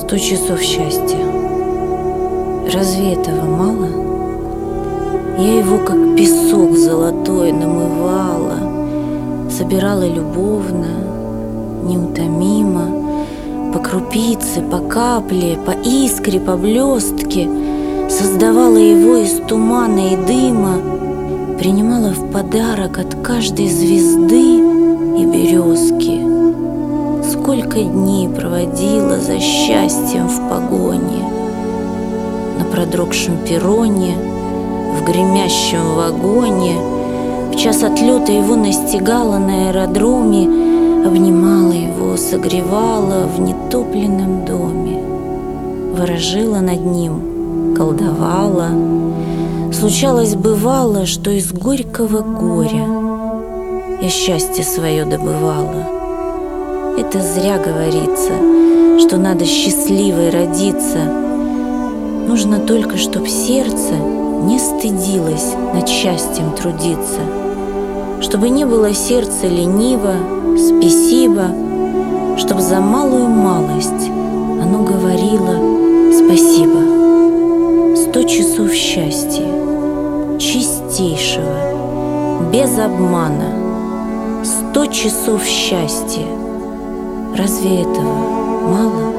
100 часов счастья. Разве этого мало? Я его, как песок золотой, намывала, собирала любовно, неутомимо, по крупице, по капле, по искре, по блестке, создавала его из тумана и дыма, принимала в подарок от каждой звезды и березки. Сколько дней проводила за счастьем в погоне, на продрогшем перроне, в гремящем вагоне, в час отлета его настигала на аэродроме, обнимала его, согревала в нетопленном доме, ворожила над ним, колдовала. Случалось, бывало, что из горького горя я счастье свое добывала. Это зря говорится, что надо счастливой родиться. Нужно только, чтоб сердце не стыдилось над счастьем трудиться, чтобы не было сердце лениво, спесибо, чтоб за малую малость оно говорило спасибо. 100 часов счастья, чистейшего, без обмана. 100 часов счастья. Разве этого мало?